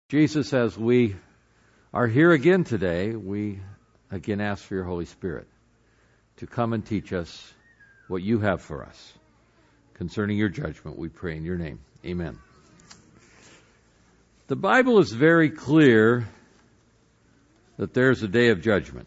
Jesus, as we are here again today, we again ask for your Holy Spirit to come and teach us what you have for us concerning your judgment. We pray in your name. Amen. The Bible is very clear that there's a day of judgment.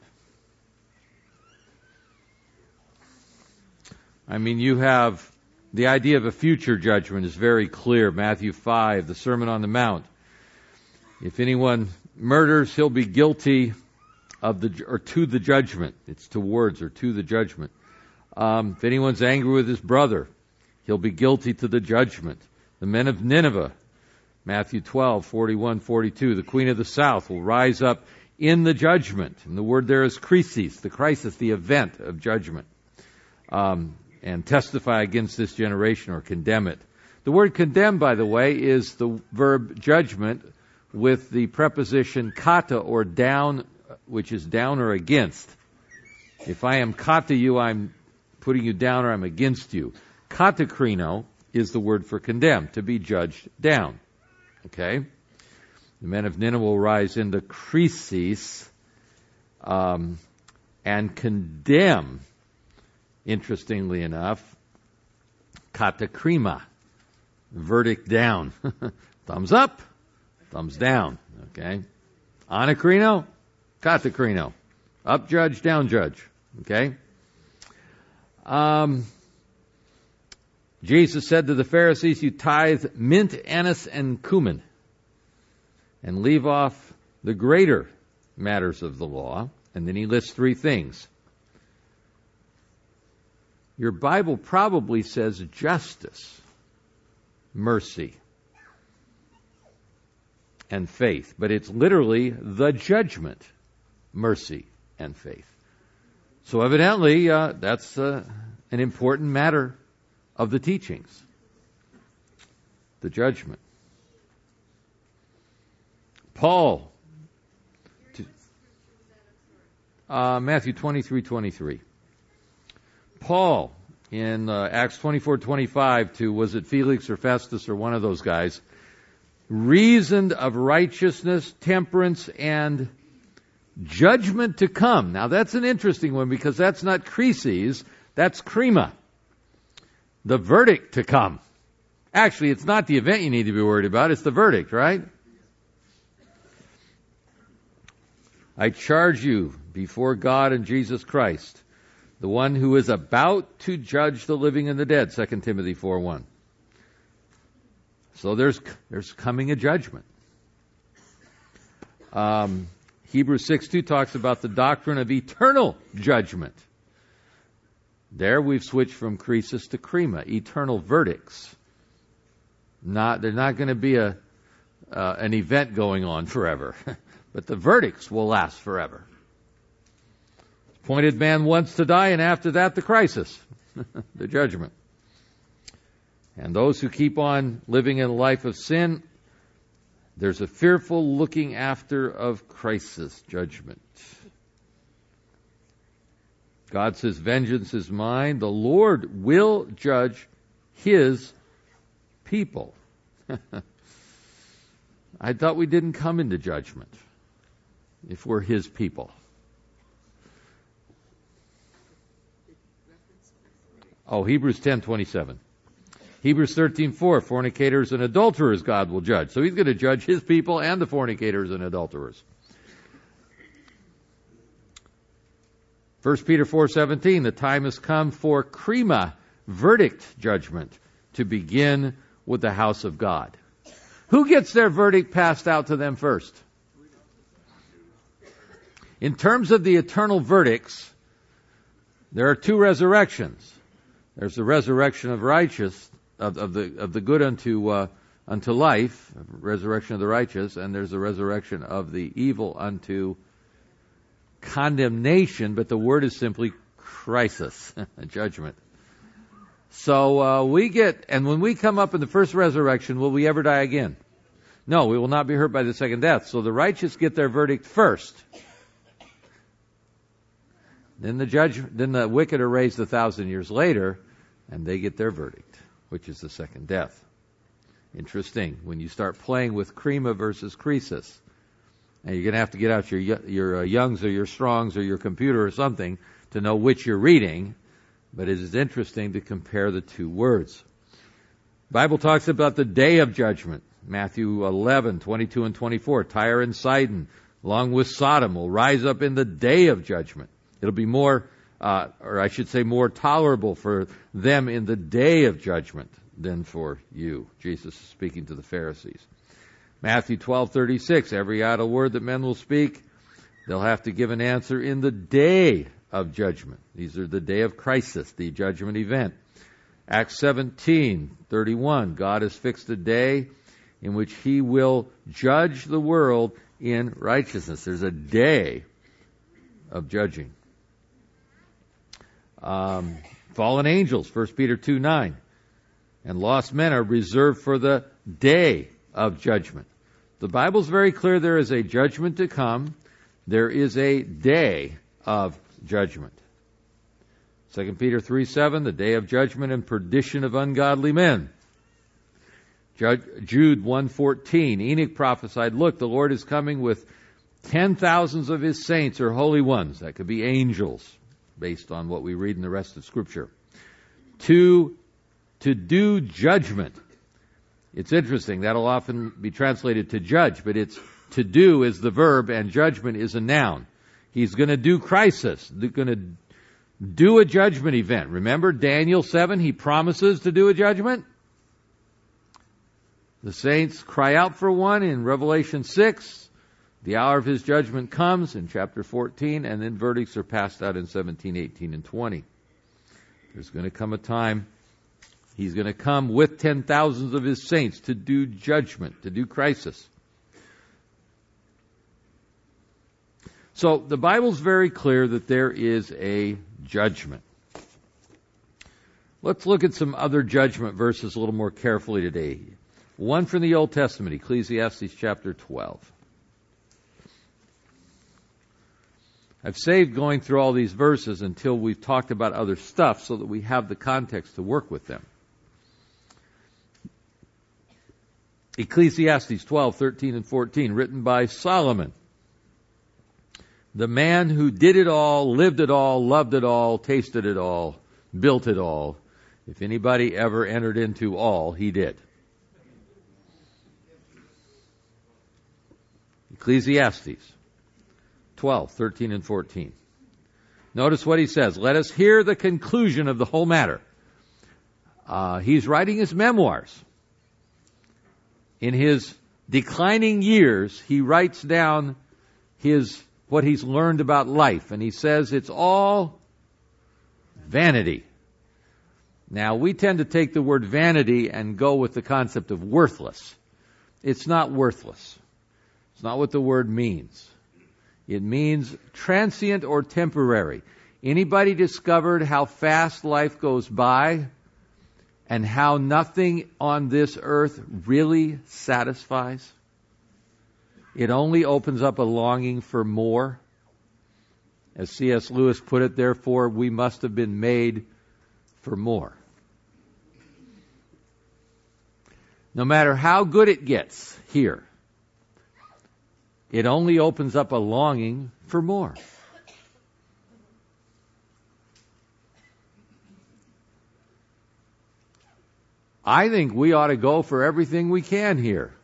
I mean, you have the idea of a future judgment is very clear. Matthew 5, the Sermon on the Mount. If anyone murders, he'll be guilty of to the judgment. It's towards or to the judgment. If anyone's angry with his brother, he'll be guilty to the judgment. The men of Nineveh, Matthew 12, 41, 42. The queen of the south will rise up in the judgment. And the word there is crisis, the event of judgment. And testify against this generation or condemn it. The word condemn, by the way, is the verb judgment with the preposition kata or down, which is down or against. If I am kata you, I'm putting you down or I'm against you. Katakrino is the word for condemn, to be judged down. Okay? The men of Nineveh will rise into crisis and condemn, interestingly enough, katakrima, verdict down. Thumbs up, thumbs down. Okay? Anakrino, katakrino. Up judge, down judge. Okay? Jesus said to the Pharisees, you tithe mint, anise, and cumin, and leave off the greater matters of the law. And then he lists three things. Your Bible probably says justice, mercy, and faith. But it's literally the judgment, mercy, and faith. So evidently, that's an important matter of the teachings. The judgment. Paul, Matthew 23:23. Paul, in Acts 24:25 to, was it Felix or Festus or one of those guys, reasoned of righteousness, temperance, and judgment to come. Now that's an interesting one because that's not crises, that's krima. The verdict to come. Actually, it's not the event you need to be worried about, it's the verdict, right? I charge you before God and Jesus Christ, the one who is about to judge the living and the dead, 2 Timothy 4:1. So there's coming a judgment. Hebrews 6:2 talks about the doctrine of eternal judgment. There we've switched from crisis to krima, eternal verdicts. There's not going to be an event going on forever, but the verdicts will last forever. Appointed man once to die, and after that the crisis, the judgment. And those who keep on living in a life of sin, there's a fearful looking after of crisis, judgment. God says, vengeance is mine. The Lord will judge His people. I thought we didn't come into judgment if we're His people. Oh, Hebrews 10:27. Hebrews 13:4, fornicators and adulterers God will judge. So He's going to judge His people and the fornicators and adulterers. 1 Peter 4:17, the time has come for krima, verdict judgment, to begin with the house of God. Who gets their verdict passed out to them first? In terms of the eternal verdicts, there are two resurrections. There's the resurrection of righteous, of the good unto life, resurrection of the righteous, and there's the resurrection of the evil unto condemnation, but the word is simply crisis, judgment. So and when we come up in the first resurrection, will we ever die again? No, we will not be hurt by the second death. So the righteous get their verdict first. Then the wicked are raised 1,000 years later, and they get their verdict, which is the second death. Interesting. When you start playing with crema versus Croesus, and you're going to have to get out your Young's or your Strong's or your computer or something to know which you're reading, but it is interesting to compare the two words. The Bible talks about the day of judgment. Matthew 11:22 and 24. Tyre and Sidon, along with Sodom, will rise up in the day of judgment. It'll be more, or I should say more tolerable for them in the day of judgment than for you. Jesus is speaking to the Pharisees. Matthew 12:36. Every idle word that men will speak, they'll have to give an answer in the day of judgment. These are the day of crisis, the judgment event. Acts 17:31. God has fixed a day in which He will judge the world in righteousness. There's a day of judging. Fallen angels, 1 Peter 2:9. And lost men are reserved for the day of judgment. The Bible's very clear there is a judgment to come. There is a day of judgment. 2 Peter 3:7, the day of judgment and perdition of ungodly men. Jude 1:14, Enoch prophesied, look, the Lord is coming with 10,000s of His saints or holy ones. That could be angels, based on what we read in the rest of Scripture. To do judgment. It's interesting. That'll often be translated to judge, but it's to do is the verb and judgment is a noun. He's going to do crisis. He's going to do a judgment event. Remember Daniel 7, he promises to do a judgment. The saints cry out for one in Revelation 6. The hour of His judgment comes in chapter 14, and then verdicts are passed out in 17, 18, and 20. There's going to come a time He's going to come with 10,000s of His saints to do judgment, to do crisis. So the Bible's very clear that there is a judgment. Let's look at some other judgment verses a little more carefully today. One from the Old Testament, Ecclesiastes chapter 12. I've saved going through all these verses until we've talked about other stuff so that we have the context to work with them. Ecclesiastes 12:13 and 14, written by Solomon. The man who did it all, lived it all, loved it all, tasted it all, built it all. If anybody ever entered into all, he did. Ecclesiastes 12:13 and 14. Notice what he says. Let us hear the conclusion of the whole matter. He's writing his memoirs. In his declining years, he writes down what he's learned about life, and he says it's all vanity. Now, we tend to take the word vanity and go with the concept of worthless. It's not worthless. It's not what the word means. It means transient or temporary. Anybody discovered how fast life goes by and how nothing on this earth really satisfies? It only opens up a longing for more. As C.S. Lewis put it, therefore, we must have been made for more. No matter how good it gets here, it only opens up a longing for more. I think we ought to go for everything we can here,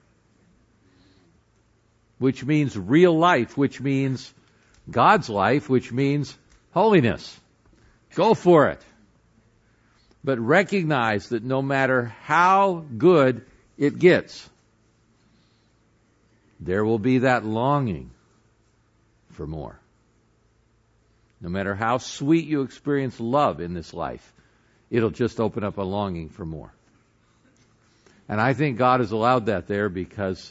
which means real life, which means God's life, which means holiness. Go for it. But recognize that no matter how good it gets, there will be that longing for more. No matter how sweet you experience love in this life, it'll just open up a longing for more. And I think God has allowed that there because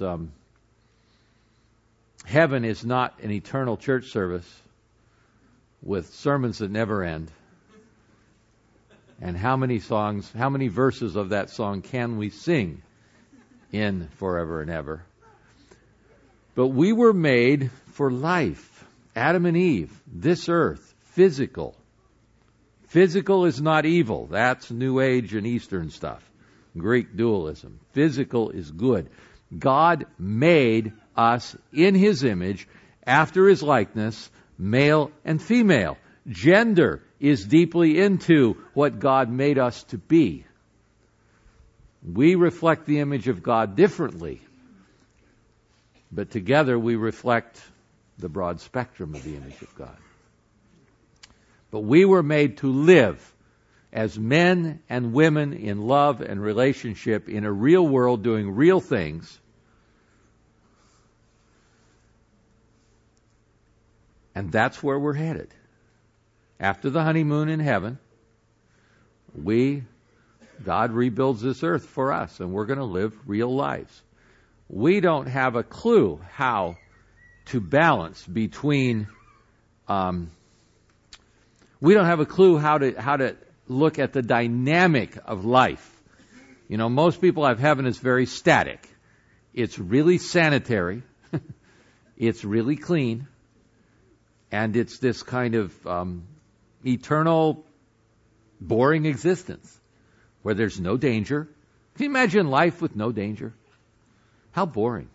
heaven is not an eternal church service with sermons that never end. And how many verses of that song can we sing in forever and ever? But we were made for life. Adam and Eve, this earth, physical. Physical is not evil. That's New Age and Eastern stuff. Greek dualism. Physical is good. God made us in His image, after His likeness, male and female. Gender is deeply into what God made us to be. We reflect the image of God differently, but together we reflect the broad spectrum of the image of God. But we were made to live as men and women in love and relationship in a real world doing real things. And that's where we're headed. After the honeymoon in heaven, God rebuilds this earth for us, and we're going to live real lives. We don't have a clue how to balance between, we don't have a clue how to look at the dynamic of life. You know, most people have heaven as very static. It's really sanitary. It's really clean. And it's this kind of eternal, boring existence where there's no danger. Can you imagine life with no danger? How boring.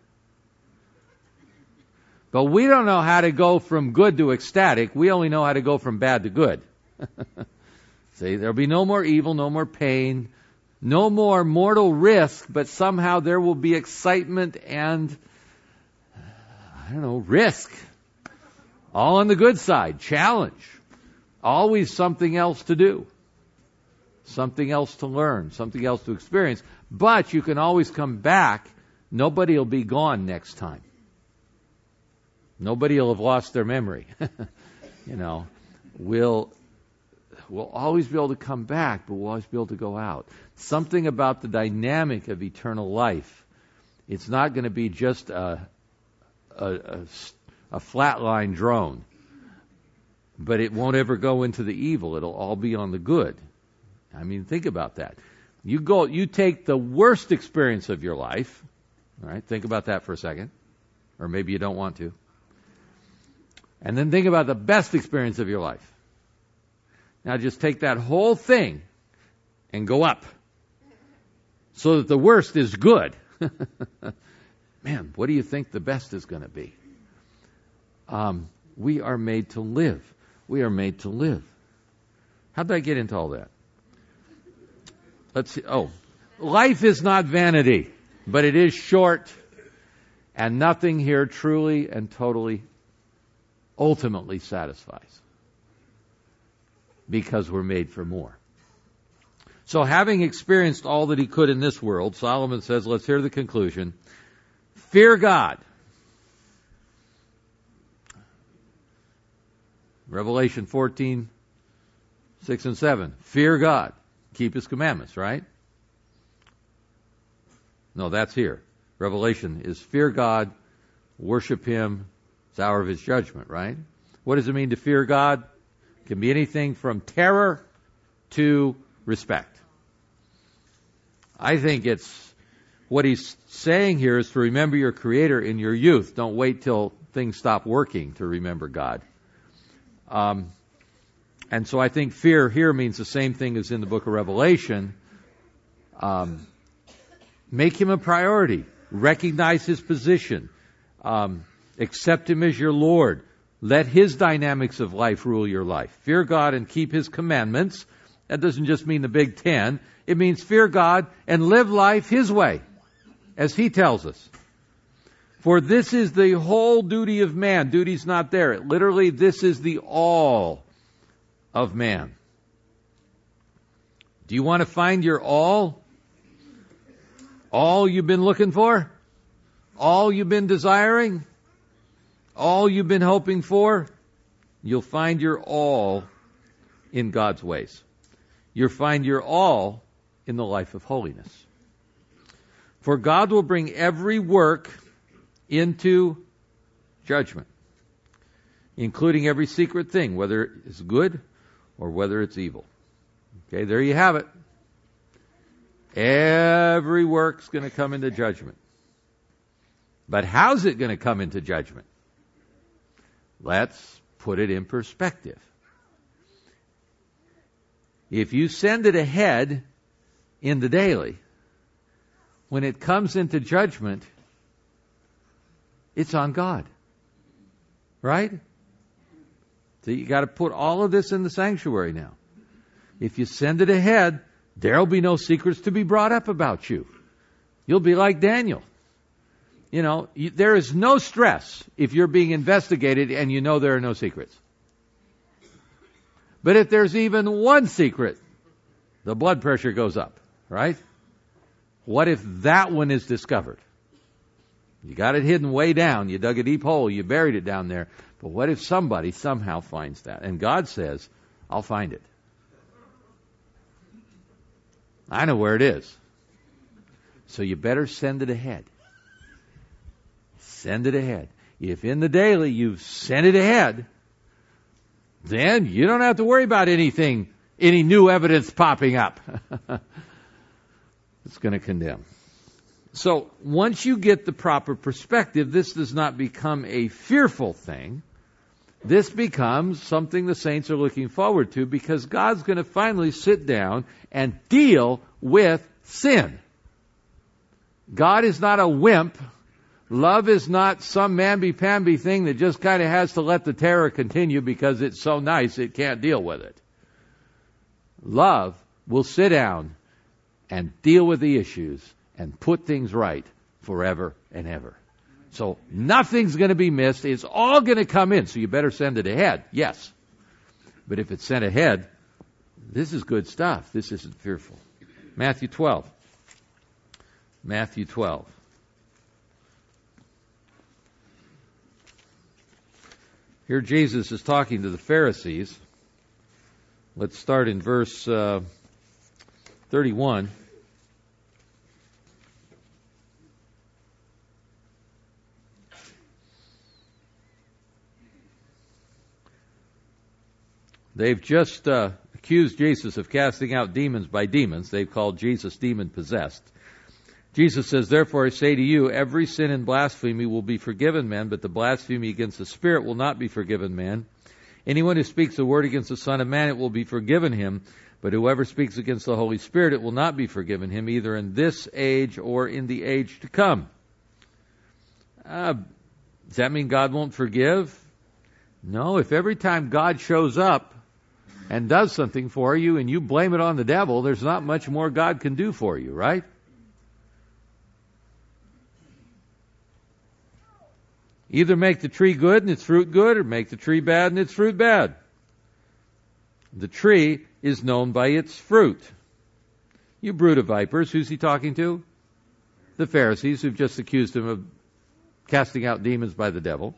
But we don't know how to go from good to ecstatic. We only know how to go from bad to good. See, there'll be no more evil, no more pain, no more mortal risk, but somehow there will be excitement and, risk. All on the good side, challenge. Always something else to do. Something else to learn, something else to experience. But you can always come back. Nobody will be gone next time. Nobody will have lost their memory. We'll always be able to come back, but we'll always be able to go out. Something about the dynamic of eternal life. It's not going to be just a flatline drone, but it won't ever go into the evil. It'll all be on the good. I mean, think about that. You take the worst experience of your life, all right? Think about that for a second, or maybe you don't want to. And then think about the best experience of your life. Now just take that whole thing and go up so that the worst is good. Man, what do you think the best is going to be? We are made to live. We are made to live. How did I get into all that? Let's see. Life is not vanity, but it is short, and nothing here truly and totally, ultimately satisfies, because we're made for more. So having experienced all that he could in this world, Solomon says, let's hear the conclusion. Fear God. Revelation 14, 6 and 7. Fear God. Keep His commandments, right? No, that's here. Revelation is fear God, worship Him. It's the hour of His judgment, right? What does it mean to fear God? It can be anything from terror to respect. I think what he's saying here is to remember your Creator in your youth. Don't wait till things stop working to remember God. And so I think fear here means the same thing as in the book of Revelation. Make Him a priority. Recognize His position. Accept Him as your Lord. Let His dynamics of life rule your life. Fear God and keep His commandments. That doesn't just mean the Big Ten. It means fear God and live life His way, as He tells us. For this is the whole duty of man. Duty's not there. Literally, this is the all of man. Do you want to find your all? All you've been looking for? All you've been desiring? All you've been hoping for? You'll find your all in God's ways. You'll find your all in the life of holiness. For God will bring every work into judgment, including every secret thing, whether it's good or whether it's evil. Okay, there you have it. Every work's going to come into judgment. But how's it going to come into judgment? Let's put it in perspective. If you send it ahead in the daily, when it comes into judgment, it's on God. Right? So you got to put all of this in the sanctuary now. If you send it ahead, there'll be no secrets to be brought up about you. You'll be like Daniel. There is no stress if you're being investigated and you know there are no secrets. But if there's even one secret, the blood pressure goes up, right? What if that one is discovered? You got it hidden way down. You dug a deep hole. You buried it down there. But what if somebody somehow finds that? And God says, I'll find it. I know where it is. So you better send it ahead. Send it ahead. If in the daily you've sent it ahead, then you don't have to worry about any new evidence popping up. It's going to condemn. So once you get the proper perspective, this does not become a fearful thing. This becomes something the saints are looking forward to, because God's going to finally sit down and deal with sin. God is not a wimp. Love is not some mamby-pamby thing that just kind of has to let the terror continue because it's so nice it can't deal with it. Love will sit down and deal with the issues and put things right forever and ever. So nothing's going to be missed. It's all going to come in. So you better send it ahead. Yes. But if it's sent ahead, this is good stuff. This isn't fearful. Matthew 12. Matthew 12. Here Jesus is talking to the Pharisees. Let's start in verse 31. They've just accused Jesus of casting out demons by demons. They've called Jesus demon-possessed. Jesus says, therefore I say to you, every sin and blasphemy will be forgiven man, but the blasphemy against the Spirit will not be forgiven man. Anyone who speaks a word against the Son of Man, it will be forgiven him. But whoever speaks against the Holy Spirit, it will not be forgiven him, either in this age or in the age to come. Does that mean God won't forgive? No, if every time God shows up and does something for you and you blame it on the devil, there's not much more God can do for you, right? Either make the tree good and its fruit good, or make the tree bad and its fruit bad. The tree is known by its fruit. You brood of vipers, who's he talking to? The Pharisees, who've just accused him of casting out demons by the devil.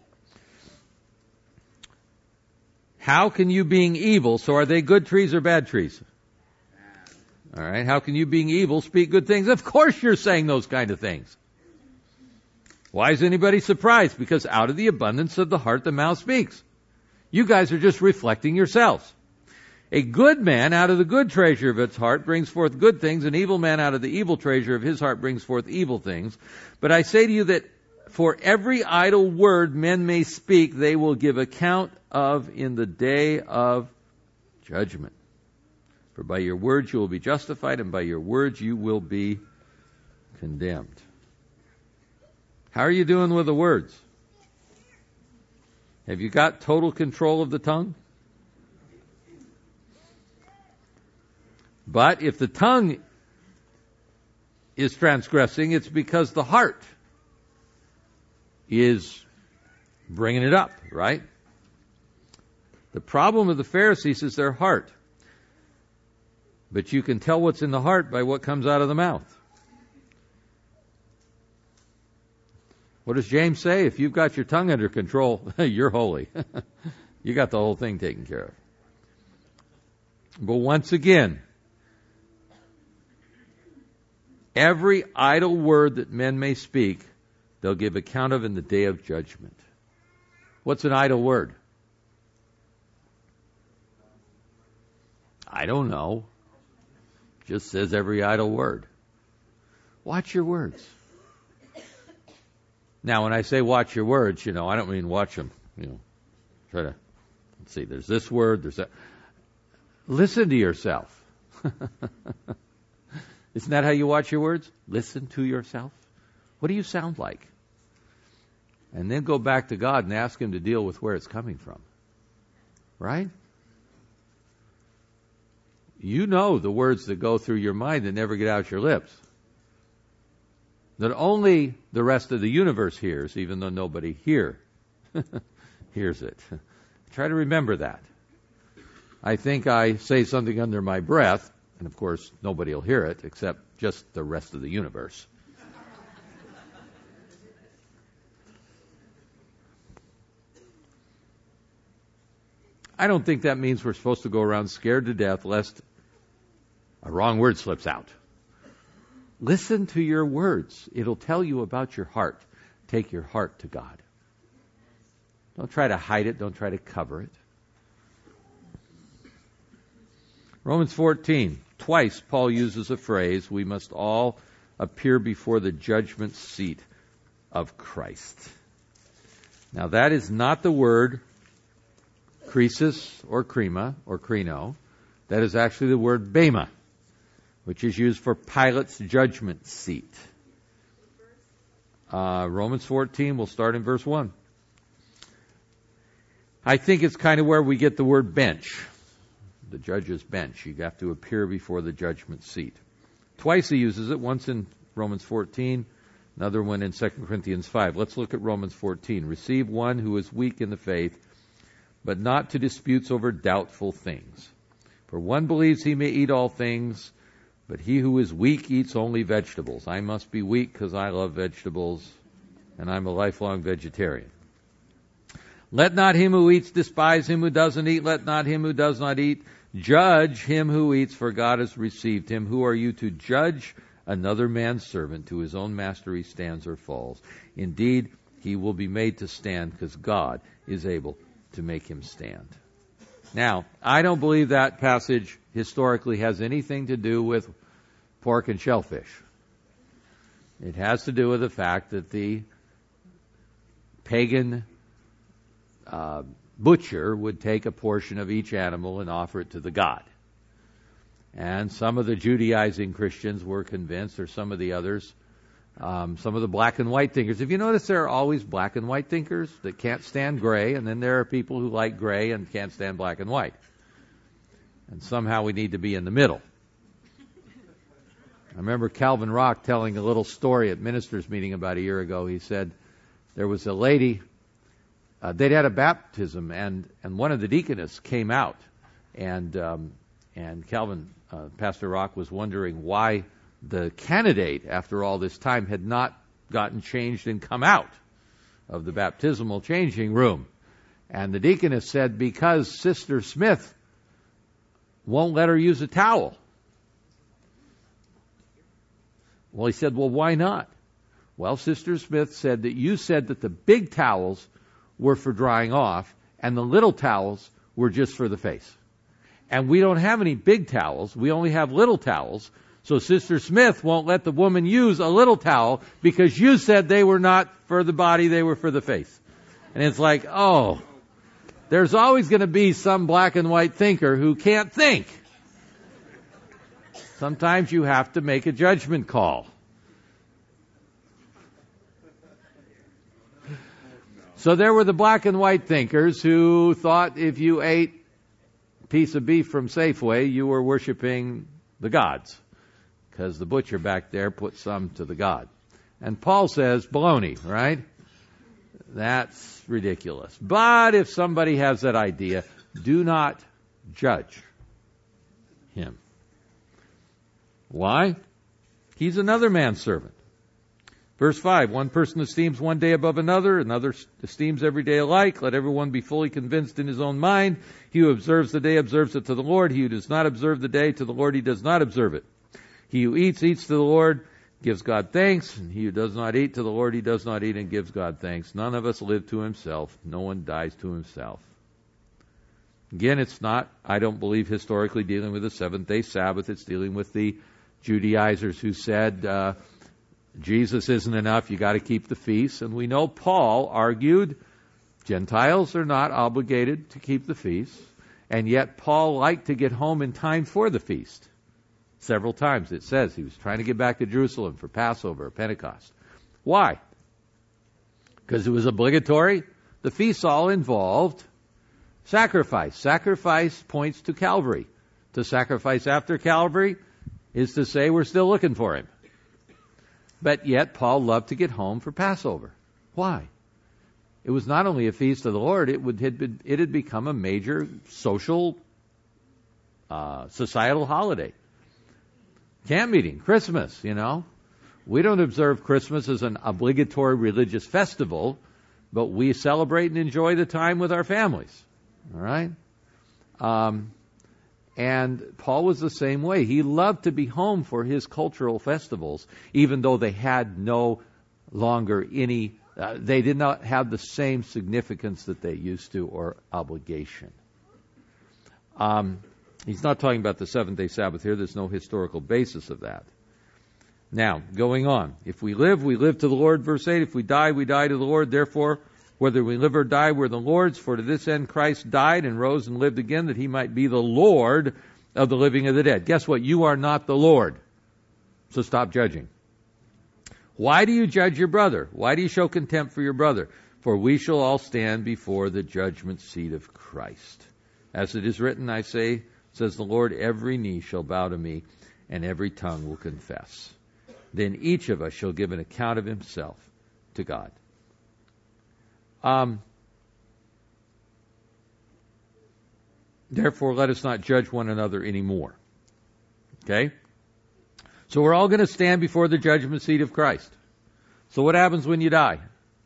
How can you, being evil, so are they good trees or bad trees? All right, how can you, being evil, speak good things? Of course you're saying those kind of things. Why is anybody surprised? Because out of the abundance of the heart, the mouth speaks. You guys are just reflecting yourselves. A good man out of the good treasure of its heart brings forth good things. An evil man out of the evil treasure of his heart brings forth evil things. But I say to you that for every idle word men may speak, they will give account of in the day of judgment. For by your words you will be justified, and by your words you will be condemned. How are you doing with the words? Have you got total control of the tongue? But if the tongue is transgressing, it's because the heart is bringing it up, right? The problem of the Pharisees is their heart. But you can tell what's in the heart by what comes out of the mouth. What does James say? If you've got your tongue under control, you're holy. You got the whole thing taken care of. But once again, every idle word that men may speak, they'll give account of in the day of judgment. What's an idle word? I don't know. Just says every idle word. Watch your words. Now, when I say watch your words, I don't mean watch them. Try to, let's see, there's this word, there's that. Listen to yourself. Isn't that how you watch your words? Listen to yourself. What do you sound like? And then go back to God and ask Him to deal with where it's coming from. Right? You know the words that go through your mind that never get out your lips. That only the rest of the universe hears, even though nobody here hears it. Try to remember that. I think I say something under my breath, and of course nobody will hear it except just the rest of the universe. I don't think that means we're supposed to go around scared to death lest a wrong word slips out. Listen to your words. It'll tell you about your heart. Take your heart to God. Don't try to hide it. Don't try to cover it. Romans 14. Twice Paul uses a phrase, we must all appear before the judgment seat of Christ. Now that is not the word krisis or krima or krino. That is actually the word bema, which is used for Pilate's judgment seat. Romans 14, we'll start in verse 1. I think it's kind of where we get the word bench. The judge's bench. You have to appear before the judgment seat. Twice he uses it, once in Romans 14, another one in 2 Corinthians 5. Let's look at Romans 14. Receive one who is weak in the faith, but not to disputes over doubtful things. For one believes he may eat all things, but he who is weak eats only vegetables. I must be weak because I love vegetables, and I'm a lifelong vegetarian. Let not him who eats despise him who doesn't eat. Let not him who does not eat judge him who eats, for God has received him. Who are you to judge another man's servant? To his own master he stands or falls. Indeed, he will be made to stand because God is able to make him stand. Now, I don't believe that passage historically has anything to do with pork and shellfish. It has to do with the fact that the pagan butcher would take a portion of each animal and offer it to the god. And some of the Judaizing Christians were convinced, or some of the others, some of the black and white thinkers. If you notice, there are always black and white thinkers that can't stand gray, and then there are people who like gray and can't stand black and white. And somehow we need to be in the middle. I remember Calvin Rock telling a little story at ministers' meeting about a year ago. He said there was a lady, they'd had a baptism, and one of the deaconess came out, and Calvin, Pastor Rock, was wondering why the candidate, after all this time, had not gotten changed and come out of the baptismal changing room. And the deaconess said, because Sister Smith won't let her use a towel. Well, he said, well, why not? Well, Sister Smith said that you said that the big towels were for drying off and the little towels were just for the face. And we don't have any big towels. We only have little towels. So Sister Smith won't let the woman use a little towel because you said they were not for the body, they were for the face. And it's like, oh, there's always going to be some black and white thinker who can't think. Sometimes you have to make a judgment call. So there were the black and white thinkers who thought if you ate a piece of beef from Safeway, you were worshiping the gods, because the butcher back there put some to the god. And Paul says, baloney, right? That's ridiculous. But if somebody has that idea, do not judge him. Why? He's another man's servant. Verse 5, one person esteems one day above another esteems every day alike. Let everyone be fully convinced in his own mind. He who observes the day observes it to the Lord. He who does not observe the day to the Lord, he does not observe it. He who eats to the Lord, gives God thanks. And he who does not eat to the Lord, he does not eat and gives God thanks. None of us live to himself. No one dies to himself. Again, it's not, I don't believe, historically dealing with the seventh-day Sabbath. It's dealing with the Judaizers who said, Jesus isn't enough, you got to keep the feast. And we know Paul argued Gentiles are not obligated to keep the feast, and yet Paul liked to get home in time for the feast. Several times it says he was trying to get back to Jerusalem for Passover or Pentecost. Why? Because it was obligatory. The feasts all involved sacrifice. Sacrifice points to Calvary. To sacrifice after Calvary is to say we're still looking for him. But yet Paul loved to get home for Passover. Why? It was not only a feast of the Lord, it had become a major social, societal holiday. Camp meeting, Christmas, We don't observe Christmas as an obligatory religious festival, but we celebrate and enjoy the time with our families. All right? And Paul was the same way. He loved to be home for his cultural festivals, even though they had no longer any, they did not have the same significance that they used to or obligation. He's not talking about the seventh-day Sabbath here. There's no historical basis of that. Now, going on. If we live to the Lord. Verse 8, if we die to the Lord. Therefore, whether we live or die, we're the Lord's. For to this end Christ died and rose and lived again, that he might be the Lord of the living and the dead. Guess what? You are not the Lord. So stop judging. Why do you judge your brother? Why do you show contempt for your brother? For we shall all stand before the judgment seat of Christ. As it is written, I say, says the Lord, every knee shall bow to me, and every tongue will confess. Then each of us shall give an account of himself to God. Therefore, let us not judge one another anymore. Okay? So we're all going to stand before the judgment seat of Christ. So what happens when you die?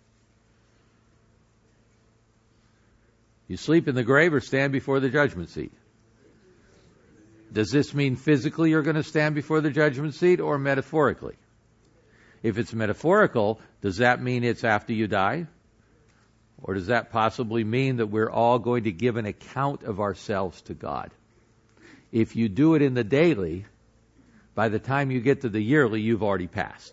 You sleep in the grave or stand before the judgment seat? Does this mean physically you're going to stand before the judgment seat or metaphorically? If it's metaphorical, does that mean it's after you die? Or does that possibly mean that we're all going to give an account of ourselves to God? If you do it in the daily, by the time you get to the yearly, you've already passed.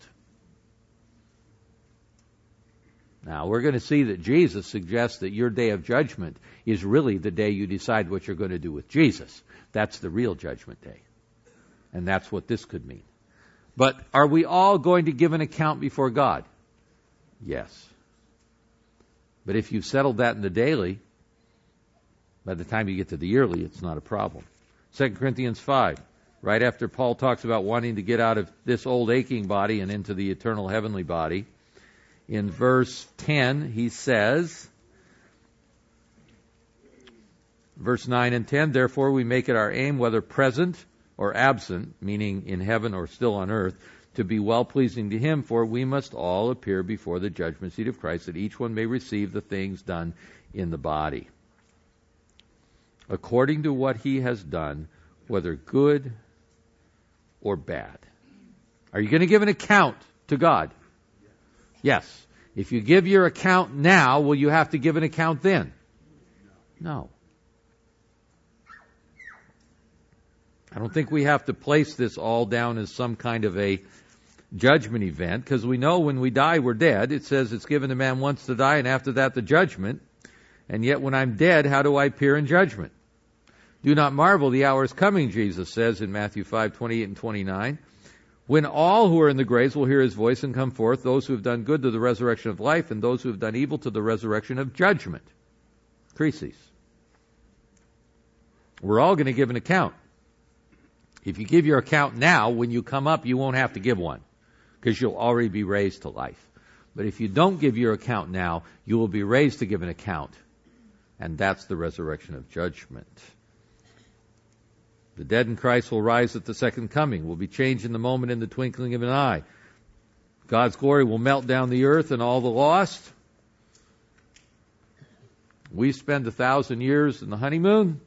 Now, we're going to see that Jesus suggests that your day of judgment is really the day you decide what you're going to do with Jesus. That's the real judgment day. And that's what this could mean. But are we all going to give an account before God? Yes. But if you've settled that in the daily, by the time you get to the yearly, it's not a problem. 2 Corinthians 5, right after Paul talks about wanting to get out of this old aching body and into the eternal heavenly body, in verse 10, he says, verse 9 and 10, therefore we make it our aim, whether present or absent, meaning in heaven or still on earth, to be well-pleasing to him, for we must all appear before the judgment seat of Christ, that each one may receive the things done in the body, according to what he has done, whether good or bad. Are you going to give an account to God? Yes. If you give your account now, will you have to give an account then? No. I don't think we have to place this all down as some kind of a judgment event, because we know when we die, we're dead. It says it's given to man once to die, and after that the judgment. And yet when I'm dead, how do I appear in judgment? Do not marvel, the hour is coming, Jesus says in Matthew 5:28 and 29, when all who are in the graves will hear his voice and come forth, those who have done good to the resurrection of life, and those who have done evil to the resurrection of judgment. Crises. We're all going to give an account. If you give your account now, when you come up, you won't have to give one, because you'll already be raised to life. But if you don't give your account now, you will be raised to give an account. And that's the resurrection of judgment. The dead in Christ will rise at the second coming, will be changed in the moment, in the twinkling of an eye. God's glory will melt down the earth and all the lost. We spend 1,000 years in the honeymoon,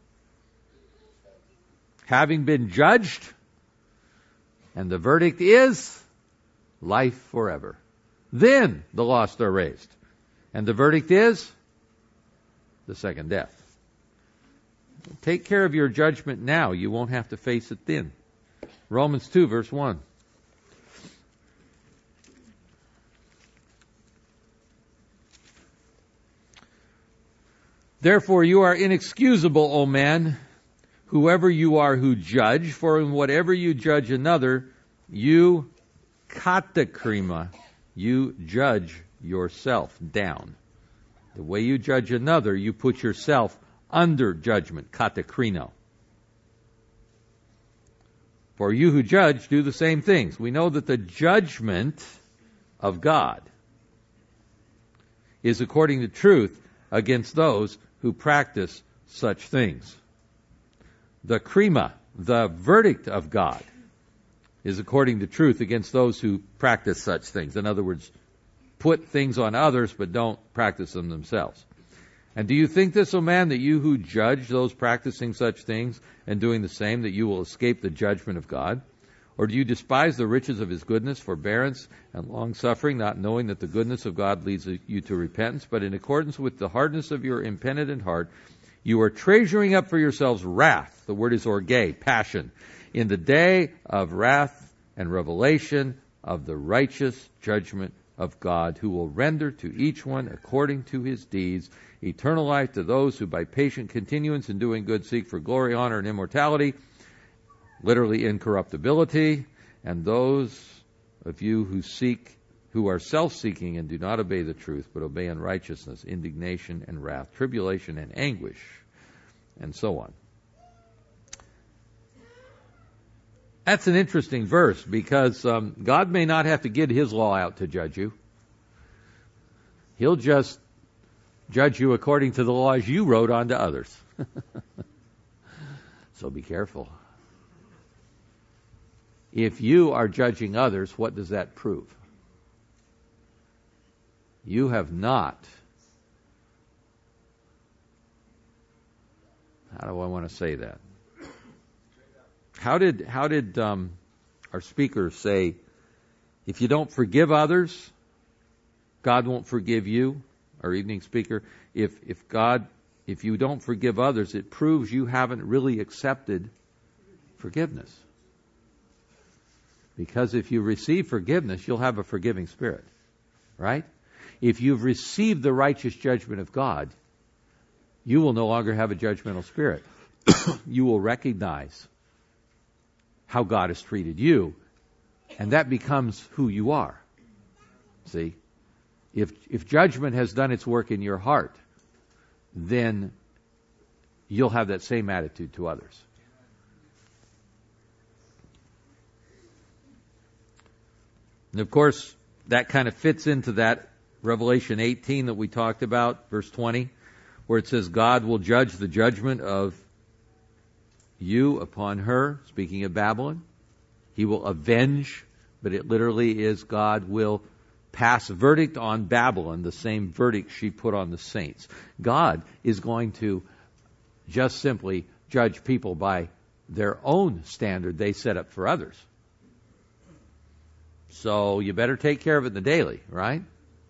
having been judged, and the verdict is life forever. Then the lost are raised. And the verdict is the second death. Take care of your judgment now. You won't have to face it then. Romans 2, verse 1. Therefore you are inexcusable, O man, whoever you are who judge, for in whatever you judge another, you katakrima, you judge yourself down. The way you judge another, you put yourself under judgment, katakrino. For you who judge do the same things. We know that the judgment of God is according to truth against those who practice such things. The krima, the verdict of God, is according to truth against those who practice such things. In other words, put things on others but don't practice them themselves. And do you think this, O man, that you who judge those practicing such things and doing the same, that you will escape the judgment of God? Or do you despise the riches of his goodness, forbearance, and long-suffering, not knowing that the goodness of God leads you to repentance, but in accordance with the hardness of your impenitent heart, you are treasuring up for yourselves wrath, the word is orge, passion, in the day of wrath and revelation of the righteous judgment of God, who will render to each one according to his deeds, eternal life to those who by patient continuance in doing good seek for glory, honor, and immortality, literally incorruptibility, and those of you who are self-seeking and do not obey the truth, but obey unrighteousness, indignation and wrath, tribulation and anguish, and so on. That's an interesting verse because God may not have to get his law out to judge you. He'll just judge you according to the laws you wrote onto others. So be careful. If you are judging others, what does that prove? You have not. How do I want to say that? How did our speaker say, if you don't forgive others, God won't forgive you? Our evening speaker, if you don't forgive others, it proves you haven't really accepted forgiveness. Because if you receive forgiveness, you'll have a forgiving spirit, right? If you've received the righteous judgment of God, you will no longer have a judgmental spirit. You will recognize how God has treated you, and that becomes who you are. See? If judgment has done its work in your heart, then you'll have that same attitude to others. And of course, that kind of fits into that Revelation 18 that we talked about, verse 20, where it says God will judge the judgment of you upon her, speaking of Babylon. He will avenge, but it literally is God will pass verdict on Babylon, the same verdict she put on the saints. God is going to just simply judge people by their own standard they set up for others. So you better take care of it in the daily, right?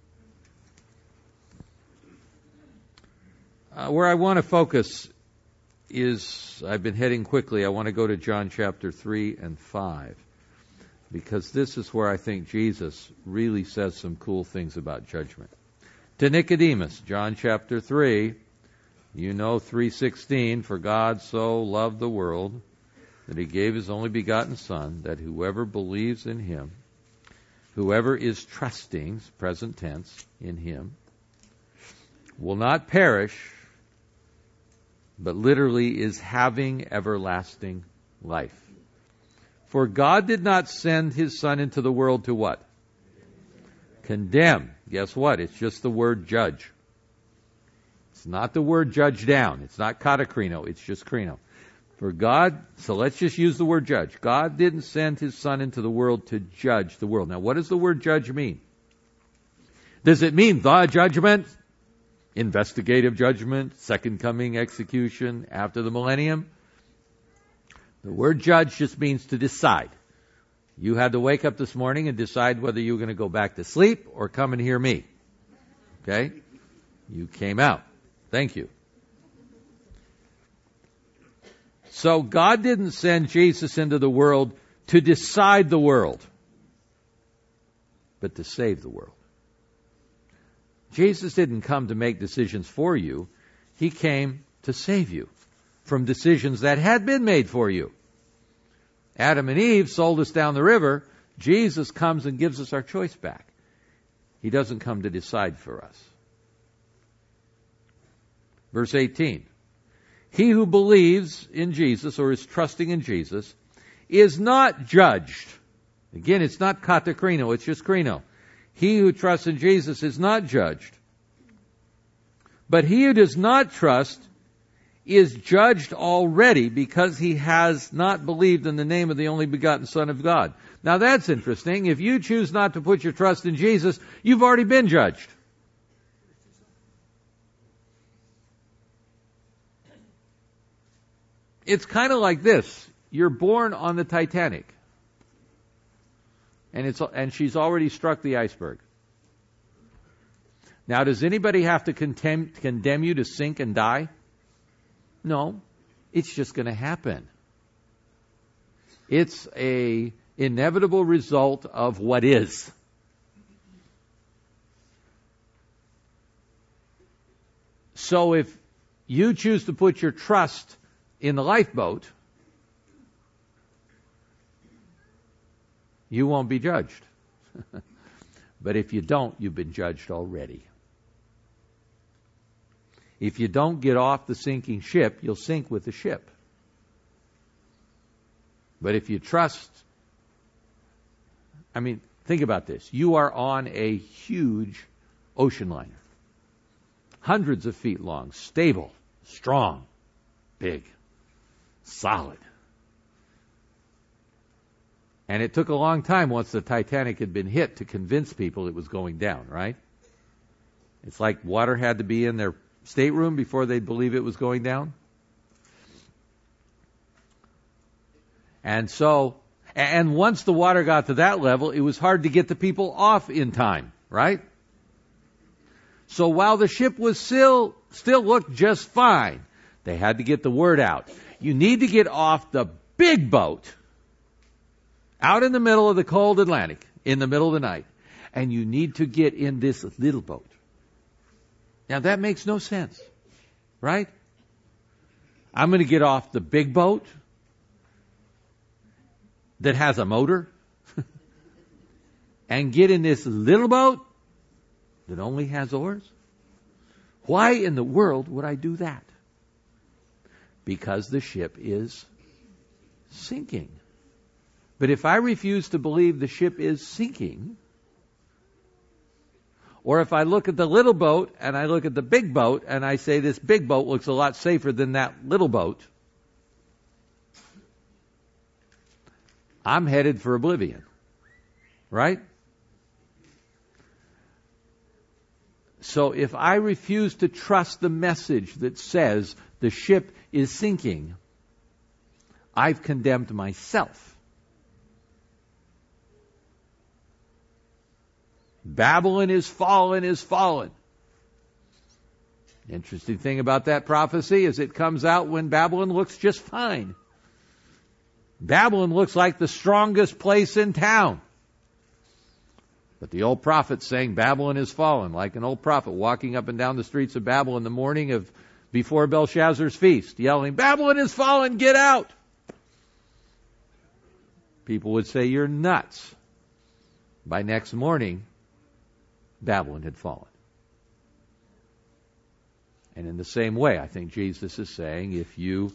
Where I want to focus is, I've been heading quickly, I want to go to John chapter 3 and 5. Because this is where I think Jesus really says some cool things about judgment. To Nicodemus, John chapter 3, you know 3:16, for God so loved the world that he gave his only begotten Son, that whoever believes in him, whoever is trusting, present tense, in him, will not perish, but literally is having everlasting life. For God did not send his Son into the world to what? Condemn. Guess what? It's just the word judge. It's not the word judge down. It's not katakrino. It's just krino. For God, so let's just use the word judge. God didn't send his Son into the world to judge the world. Now, what does the word judge mean? Does it mean the judgment? Investigative judgment? Second coming execution after the millennium? The word judge just means to decide. You had to wake up this morning and decide whether you were going to go back to sleep or come and hear me. Okay? You came out. Thank you. So God didn't send Jesus into the world to decide the world, but to save the world. Jesus didn't come to make decisions for you. He came to save you. from decisions that had been made for you. Adam and Eve sold us down the river. Jesus comes and gives us our choice back. He doesn't come to decide for us. Verse 18. He who believes in Jesus or is trusting in Jesus is not judged. Again, it's not katakrino, it's just krino. He who trusts in Jesus is not judged. But he who does not trust is judged already because he has not believed in the name of the only begotten Son of God. Now that's interesting. If you choose not to put your trust in Jesus, you've already been judged. It's kind of like this. You're born on the Titanic. And she's already struck the iceberg. Now, does anybody have to condemn you to sink and die? No. It's just going to happen. It's an inevitable result of what is. So if you choose to put your trust in the lifeboat, you won't be judged. But if you don't, you've been judged already. If you don't get off the sinking ship, you'll sink with the ship. But if you trust, think about this. You are on a huge ocean liner. Hundreds of feet long, stable, strong, big, solid. And it took a long time once the Titanic had been hit to convince people it was going down, right? It's like water had to be in their stateroom before they'd believe it was going down. And once the water got to that level, it was hard to get the people off in time, right? So while the ship was still looked just fine, they had to get the word out. You need to get off the big boat out in the middle of the cold Atlantic in the middle of the night. And you need to get in this little boat. Now that makes no sense, right? I'm going to get off the big boat that has a motor and get in this little boat that only has oars? Why in the world would I do that? Because the ship is sinking. But if I refuse to believe the ship is sinking, or if I look at the little boat and I look at the big boat and I say this big boat looks a lot safer than that little boat, I'm headed for oblivion. Right? So if I refuse to trust the message that says the ship is sinking, I've condemned myself. Babylon is fallen, is fallen. Interesting thing about that prophecy is it comes out when Babylon looks just fine. Babylon looks like the strongest place in town. But the old prophet's saying Babylon is fallen, like an old prophet walking up and down the streets of Babylon the morning before Belshazzar's feast, yelling, "Babylon is fallen, get out!" People would say, "You're nuts." By next morning, Babylon had fallen. And in the same way, I think Jesus is saying, if you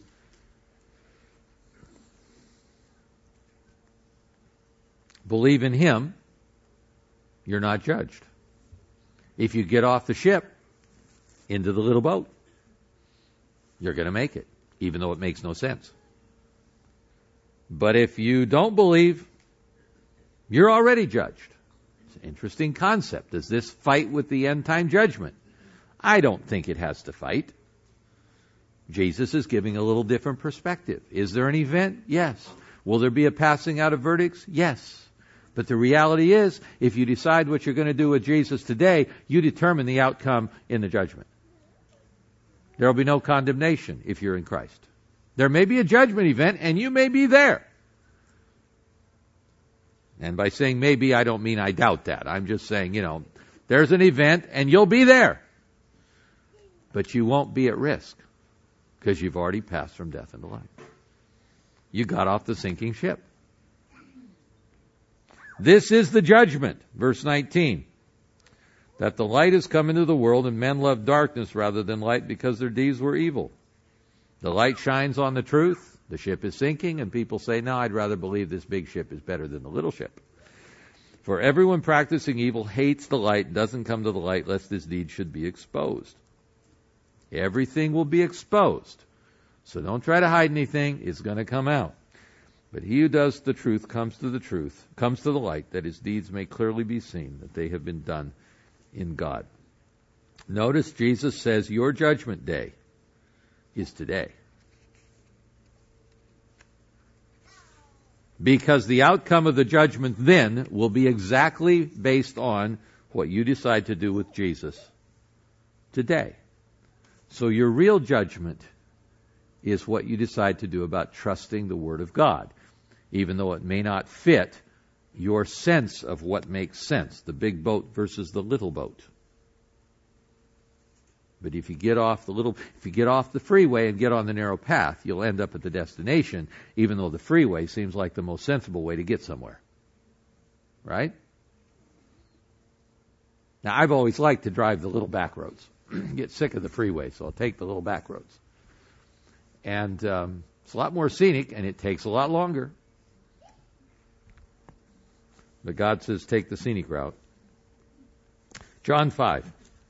believe in Him, you're not judged. If you get off the ship into the little boat, you're going to make it, even though it makes no sense. But if you don't believe, you're already judged. Interesting concept. Does this fight with the end time judgment? I don't think it has to fight. Jesus is giving a little different perspective. Is there an event? Yes. Will there be a passing out of verdicts? Yes. But the reality is, if you decide what you're going to do with Jesus today, you determine the outcome in the judgment. There will be no condemnation if you're in Christ. There may be a judgment event, and you may be there. And by saying maybe, I don't mean I doubt that. I'm just saying, there's an event and you'll be there. But you won't be at risk. because you've already passed from death into life. You got off the sinking ship. This is the judgment, verse 19, that the light has come into the world, and men love darkness rather than light because their deeds were evil. The light shines on the truth. The ship is sinking, and people say, no, I'd rather believe this big ship is better than the little ship. For everyone practicing evil hates the light and doesn't come to the light, lest his deeds should be exposed. Everything will be exposed. So don't try to hide anything. It's going to come out. But he who does the truth, comes to the light, that his deeds may clearly be seen, that they have been done in God. Notice Jesus says your judgment day is today. Because the outcome of the judgment then will be exactly based on what you decide to do with Jesus today. So your real judgment is what you decide to do about trusting the Word of God, even though it may not fit your sense of what makes sense, the big boat versus the little boat. But if you get off the freeway and get on the narrow path, you'll end up at the destination, even though the freeway seems like the most sensible way to get somewhere. Right? Now, I've always liked to drive the little back roads. Get sick of the freeway, so I'll take the little back roads. And it's a lot more scenic, and it takes a lot longer. But God says, take the scenic route. John 5.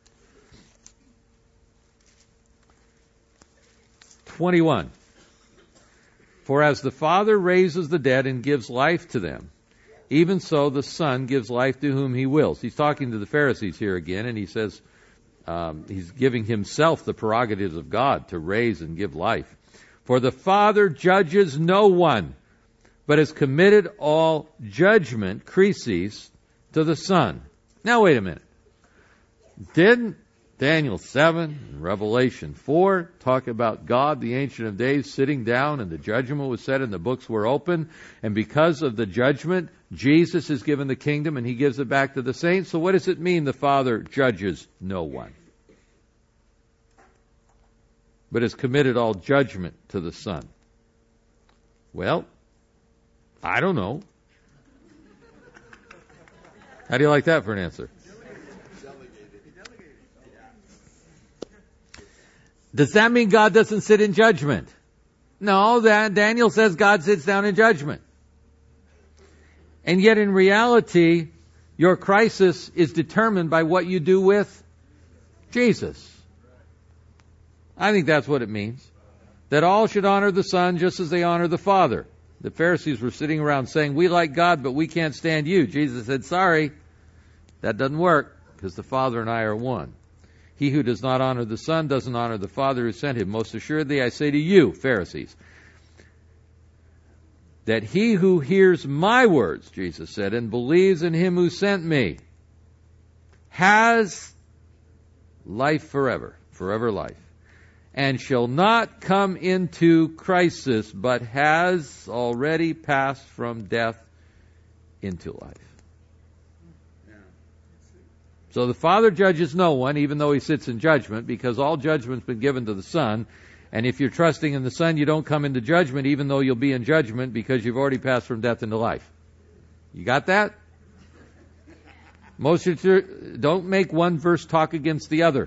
21. For as the Father raises the dead and gives life to them, even so the Son gives life to whom he wills. He's talking to the Pharisees here again, and he says he's giving himself the prerogatives of God to raise and give life. For the Father judges no one, but has committed all judgment, krisis, to the Son. Now wait a minute. Didn't Daniel 7 and Revelation 4 talk about God, the Ancient of Days, sitting down, and the judgment was set and the books were open, and because of the judgment, Jesus is given the kingdom and he gives it back to the saints? So what does it mean the Father judges no one, but has committed all judgment to the Son? Well, I don't know. How do you like that for an answer? Does that mean God doesn't sit in judgment? No, Daniel says God sits down in judgment. And yet in reality, your crisis is determined by what you do with Jesus. I think that's what it means. That all should honor the Son just as they honor the Father. The Pharisees were sitting around saying, we like God, but we can't stand you. Jesus said, sorry, that doesn't work, because the Father and I are one. He who does not honor the Son doesn't honor the Father who sent him. Most assuredly, I say to you, Pharisees, that he who hears my words, Jesus said, and believes in him who sent me, has life forever, forever life, and shall not come into crisis, but has already passed from death into life. So the Father judges no one, even though he sits in judgment, because all judgment's been given to the Son. And if you're trusting in the Son, you don't come into judgment, even though you'll be in judgment, because you've already passed from death into life. You got that? Don't make one verse talk against the other.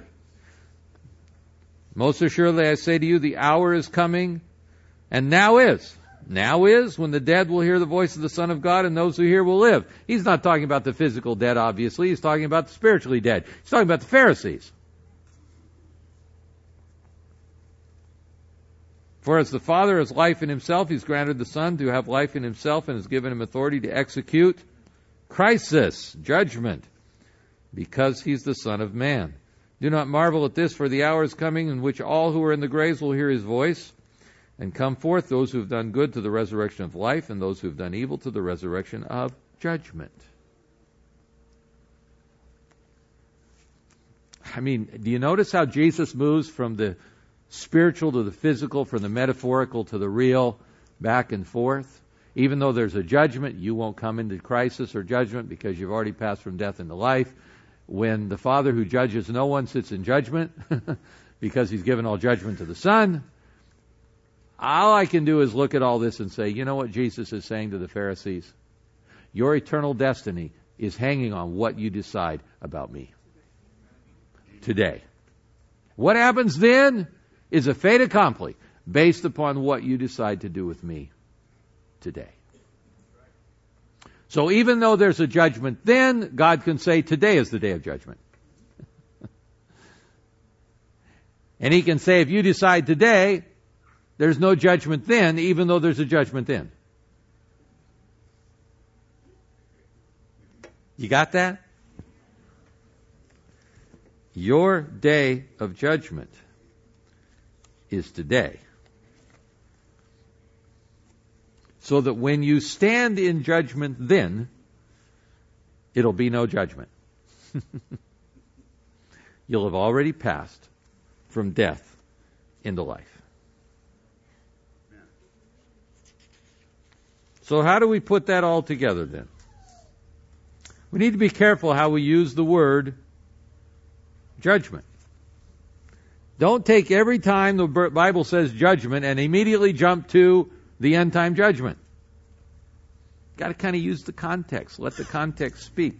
Most assuredly, I say to you, the hour is coming, and now is. Now is when the dead will hear the voice of the Son of God, and those who hear will live. He's not talking about the physical dead, obviously. He's talking about the spiritually dead. He's talking about the Pharisees. For as the Father has life in himself, he's granted the Son to have life in himself and has given him authority to execute crisis, judgment, because he's the Son of Man. Do not marvel at this, for the hour is coming in which all who are in the graves will hear his voice and come forth, those who have done good to the resurrection of life, and those who have done evil to the resurrection of judgment. I mean, do you notice how Jesus moves from the spiritual to the physical, from the metaphorical to the real, back and forth? Even though there's a judgment, you won't come into crisis or judgment because you've already passed from death into life. When the Father who judges no one sits in judgment because he's given all judgment to the Son, All I can do is look at all this and say, you know what Jesus is saying to the Pharisees? Your eternal destiny is hanging on what you decide about me today. What happens then is a fait accompli based upon what you decide to do with me today. So even though there's a judgment then, God can say today is the day of judgment. And He can say if you decide today, there's no judgment then, even though there's a judgment then. You got that? Your day of judgment is today. So that when you stand in judgment then, it'll be no judgment. You'll have already passed from death into life. So how do we put that all together then? We need to be careful how we use the word judgment. Don't take every time the Bible says judgment and immediately jump to the end time judgment. Got to kind of use the context. Let the context speak.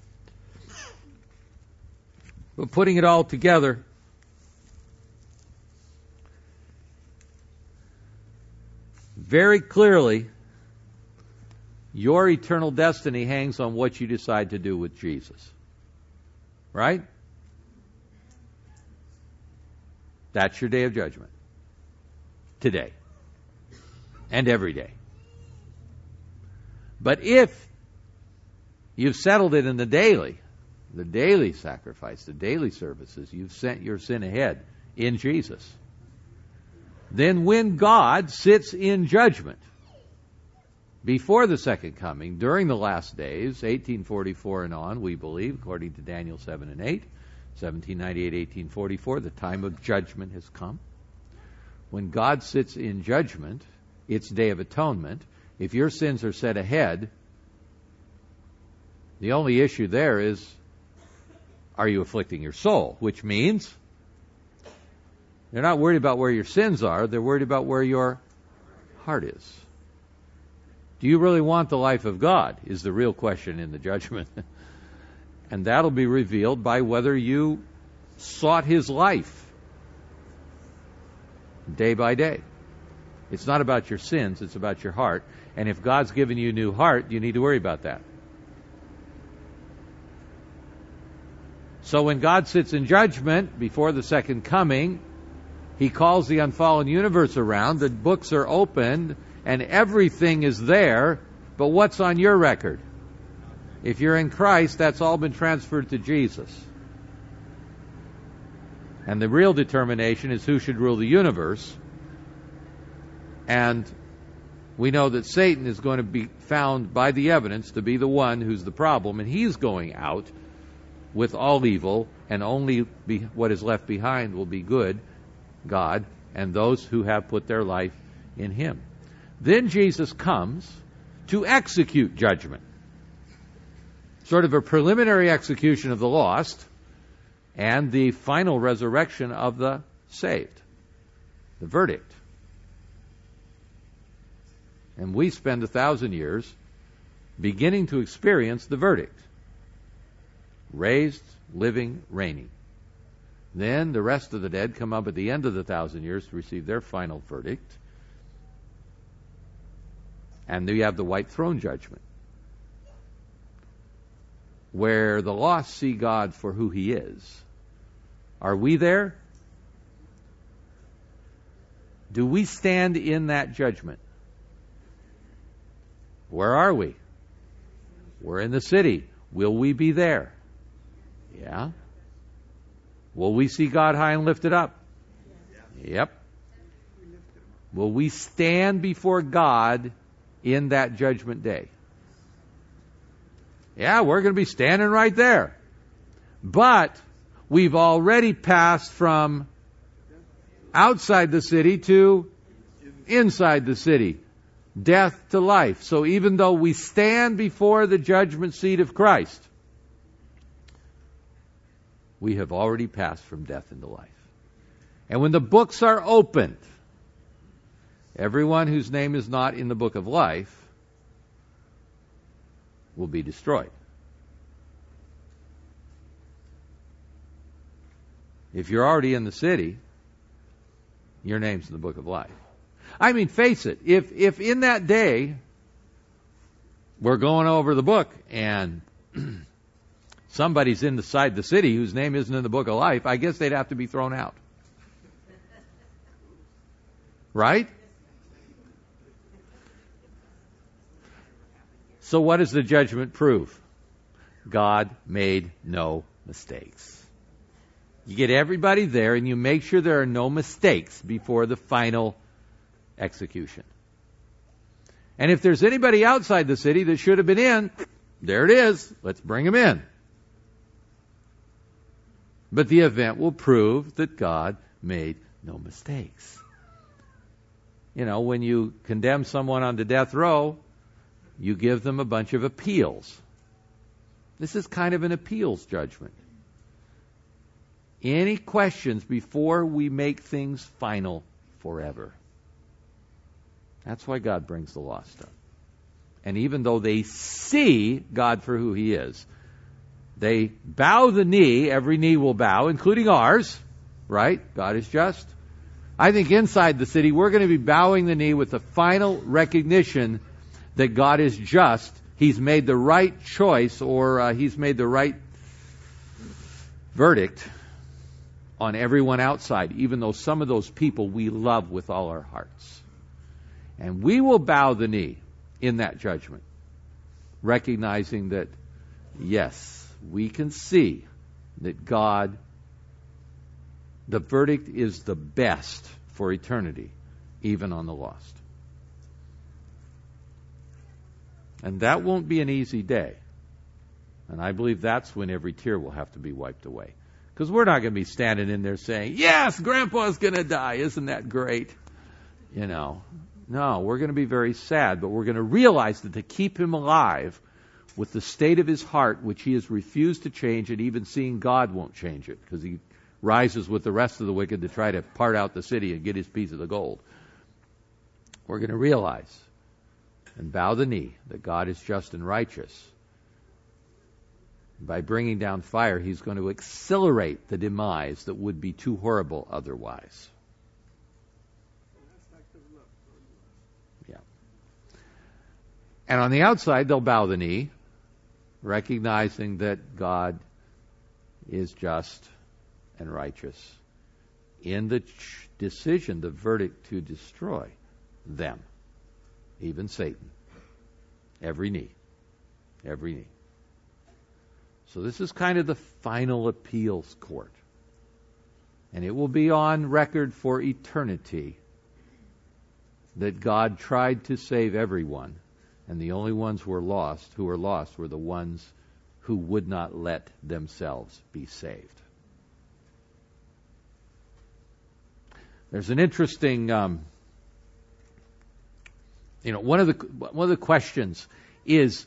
But putting it all together, very clearly, your eternal destiny hangs on what you decide to do with Jesus. Right? That's your day of judgment. Today. And every day. But if you've settled it in the daily sacrifice, the daily services, you've sent your sin ahead in Jesus, then when God sits in judgment before the second coming, during the last days, 1844 and on, we believe, according to Daniel 7 and 8, 1798, 1844, the time of judgment has come. When God sits in judgment, it's Day of Atonement. If your sins are set ahead, the only issue there is, are you afflicting your soul? Which means, they're not worried about where your sins are, they're worried about where your heart is. Do you really want the life of God, is the real question in the judgment. And that'll be revealed by whether you sought His life day by day. It's not about your sins, it's about your heart. And if God's given you a new heart, you need to worry about that. So when God sits in judgment before the second coming, He calls the unfallen universe around, the books are opened, and everything is there, but what's on your record? If you're in Christ, that's all been transferred to Jesus. And the real determination is who should rule the universe. And we know that Satan is going to be found by the evidence to be the one who's the problem, and he's going out with all evil, and only what is left behind will be good, God, and those who have put their life in Him. Then Jesus comes to execute judgment. Sort of a preliminary execution of the lost and the final resurrection of the saved. The verdict. And we spend 1,000 years beginning to experience the verdict. Raised, living, reigning. Then the rest of the dead come up at the end of the 1,000 years to receive their final verdict. And then you have the white throne judgment, where the lost see God for who He is. Are we there? Do we stand in that judgment? Where are we? We're in the city. Will we be there? Yeah. Will we see God high and lifted up? Yep. Will we stand before God in that judgment day? Yeah, we're going to be standing right there. But we've already passed from outside the city to inside the city. Death to life. So even though we stand before the judgment seat of Christ, we have already passed from death into life. And when the books are opened, Everyone whose name is not in the book of life will be destroyed. If you're already in the city, your name's in the book of life. I mean, face it, if in that day we're going over the book and somebody's inside the city whose name isn't in the book of life, I guess they'd have to be thrown out. Right? So what does the judgment prove? God made no mistakes. You get everybody there and you make sure there are no mistakes before the final execution. And if there's anybody outside the city that should have been in, there it is. Let's bring them in. But the event will prove that God made no mistakes. You know, when you condemn someone onto death row, you give them a bunch of appeals. This is kind of an appeals judgment. Any questions before we make things final forever? That's why God brings the lost up. And even though they see God for who He is, they bow the knee. Every knee will bow, including ours, right? God is just. I think inside the city, we're going to be bowing the knee with the final recognition that God is just. He's made the right choice, or He's made the right verdict on everyone outside, even though some of those people we love with all our hearts. And we will bow the knee in that judgment, recognizing that, yes, we can see that God, the verdict is the best for eternity, even on the lost. And that won't be an easy day. And I believe that's when every tear will have to be wiped away. Because we're not going to be standing in there saying, yes, Grandpa's going to die. Isn't that great? You know. No, we're going to be very sad, but we're going to realize that to keep him alive with the state of his heart, which he has refused to change, and even seeing God won't change it, because he rises with the rest of the wicked to try to part out the city and get his piece of the gold. We're going to realize and bow the knee that God is just and righteous. By bringing down fire, He's going to accelerate the demise that would be too horrible otherwise. Yeah. And on the outside, they'll bow the knee, recognizing that God is just and righteous in the decision, the verdict to destroy them, even Satan. Every knee. Every knee. So this is kind of the final appeals court. And it will be on record for eternity that God tried to save everyone, and the only ones who were lost were the ones who would not let themselves be saved. There's an interesting, one of the questions is,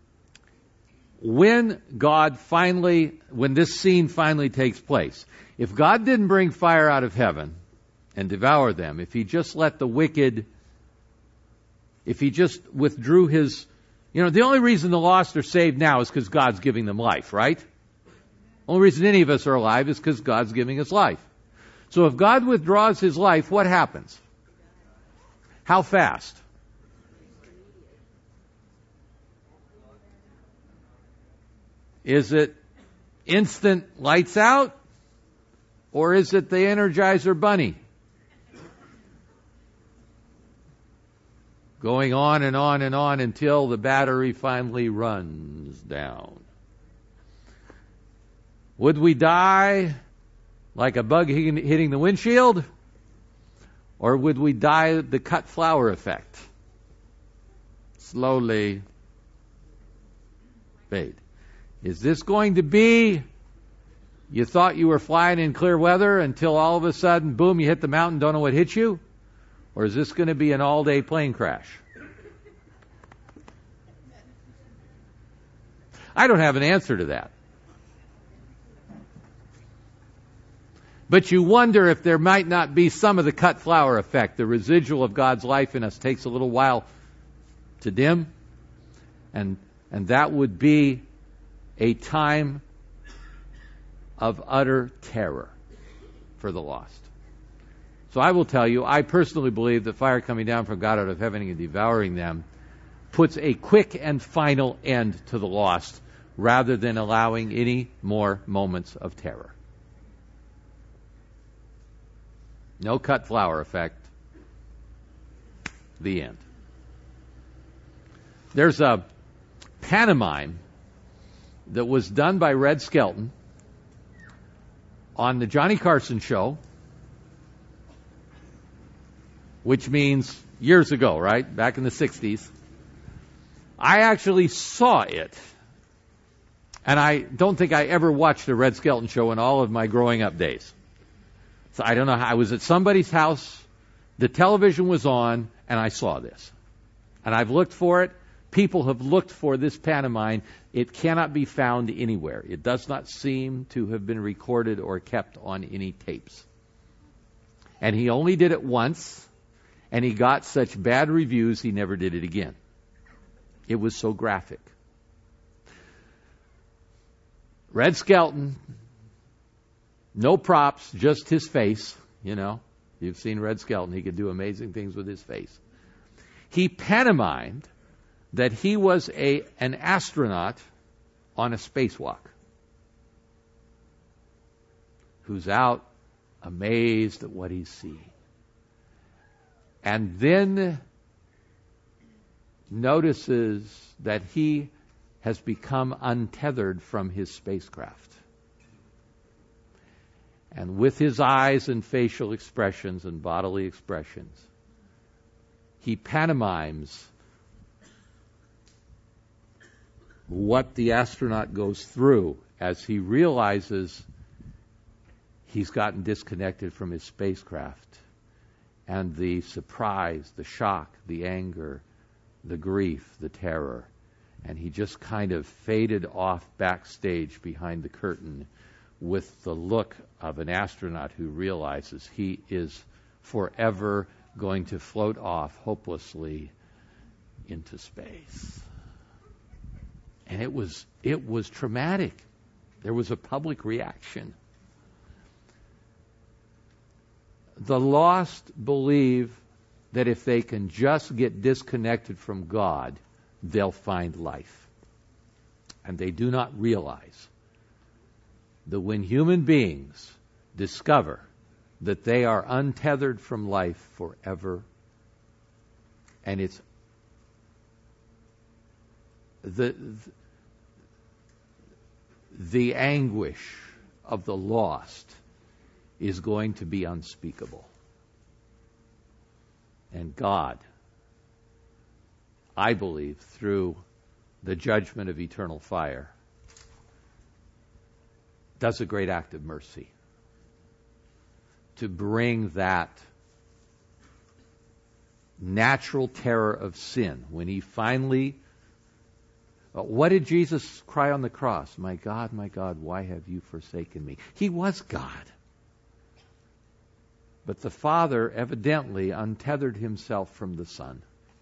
when this scene finally takes place, if God didn't bring fire out of heaven and devour them, if He just let the wicked, if He just withdrew His, the only reason the lost are saved now is because God's giving them life, right? The only reason any of us are alive is because God's giving us life. So if God withdraws His life, what happens? How fast? Is it instant lights out? Or is it the Energizer Bunny? Going on and on and on until the battery finally runs down. Would we die like a bug hitting the windshield? Or would we die the cut flower effect? Slowly fade. Is this going to be, you thought you were flying in clear weather until all of a sudden, boom, you hit the mountain, don't know what hit you? Or is this going to be an all-day plane crash? I don't have an answer to that. But you wonder if there might not be some of the cut flower effect. The residual of God's life in us takes a little while to dim, and that would be a time of utter terror for the lost. So I will tell you, I personally believe that fire coming down from God out of heaven and devouring them puts a quick and final end to the lost, rather than allowing any more moments of terror. No cut flower effect. The end. There's a pantomime that was done by Red Skelton on the Johnny Carson show, which means years ago, right? Back in the 60s. I actually saw it. And I don't think I ever watched a Red Skelton show in all of my growing up days. So I don't know how. I was at somebody's house, the television was on, and I saw this. And I've looked for it. People have looked for this pantomime. It cannot be found anywhere. It does not seem to have been recorded or kept on any tapes. And he only did it once, and he got such bad reviews he never did it again. It was so graphic. Red Skelton, no props, just his face. You know, you've seen Red Skelton. He could do amazing things with his face. He pantomimed that he was an astronaut on a spacewalk who's out amazed at what he's seeing. And then notices that he has become untethered from his spacecraft. And with his eyes and facial expressions and bodily expressions, he pantomimes what the astronaut goes through as he realizes he's gotten disconnected from his spacecraft. And the surprise, the shock, the anger, the grief, the terror. And he just kind of faded off backstage behind the curtain with the look of an astronaut who realizes he is forever going to float off hopelessly into space. And it was traumatic. There was a public reaction. The lost believe that if they can just get disconnected from God, they'll find life. And they do not realize that when human beings discover that they are untethered from life forever, and it's the anguish of the lost is going to be unspeakable. And God, I believe, through the judgment of eternal fire, does a great act of mercy to bring that natural terror of sin. When he finally, what did Jesus cry on the cross? My God, why have you forsaken me? He was God. But the Father evidently untethered himself from the Son.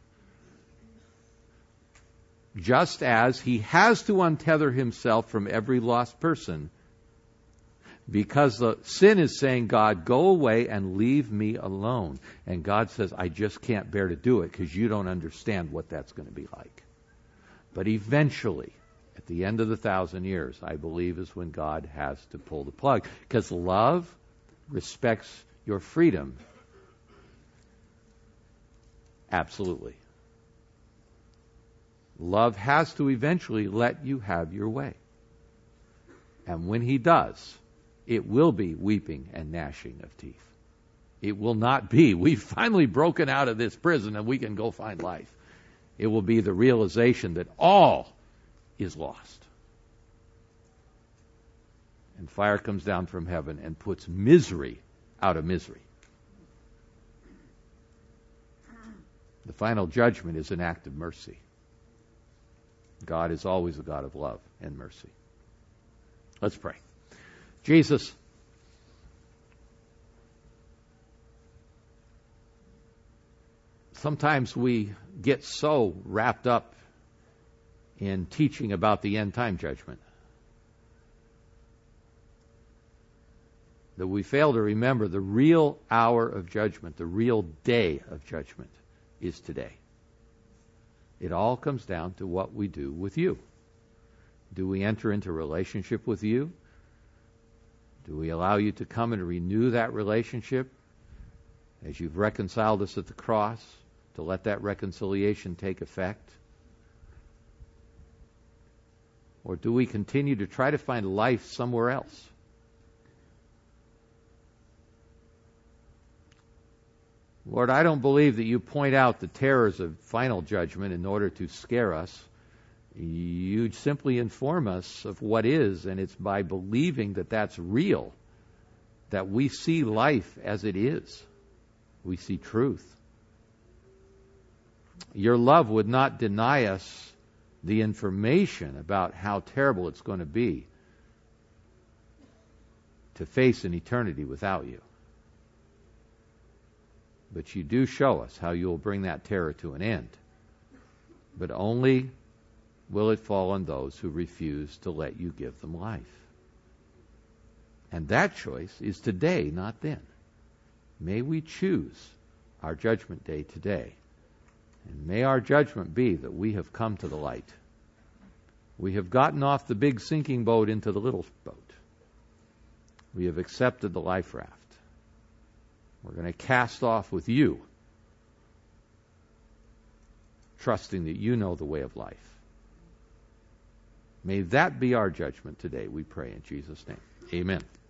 Just as he has to untether himself from every lost person, because the sin is saying, God, go away and leave me alone. And God says, I just can't bear to do it because you don't understand what that's going to be like. But eventually, at the end of the 1,000 years, I believe is when God has to pull the plug. Because love respects your freedom. Absolutely. Love has to eventually let you have your way. And when he does, it will be weeping and gnashing of teeth. It will not be, we've finally broken out of this prison and we can go find life. It will be the realization that all is lost. And fire comes down from heaven and puts misery out of misery. The final judgment is an act of mercy. God is always a God of love and mercy. Let's pray. Jesus, Sometimes we get so wrapped up in teaching about the end time judgment that we fail to remember the real hour of judgment, the real day of judgment is today. It all comes down to what we do with you. Do we enter into relationship with you? Do we allow you to come and renew that relationship as you've reconciled us at the cross, to let that reconciliation take effect? Or do we continue to try to find life somewhere else? Lord, I don't believe that you point out the terrors of final judgment in order to scare us. You simply inform us of what is, and it's by believing that that's real that we see life as it is. We see truth. Your love would not deny us the information about how terrible it's going to be to face an eternity without you. But you do show us how you will bring that terror to an end. But only will it fall on those who refuse to let you give them life. And that choice is today, not then. May we choose our judgment day today. And may our judgment be that we have come to the light. We have gotten off the big sinking boat into the little boat. We have accepted the life raft. We're going to cast off with you, trusting that you know the way of life. May that be our judgment today, we pray in Jesus' name. Amen.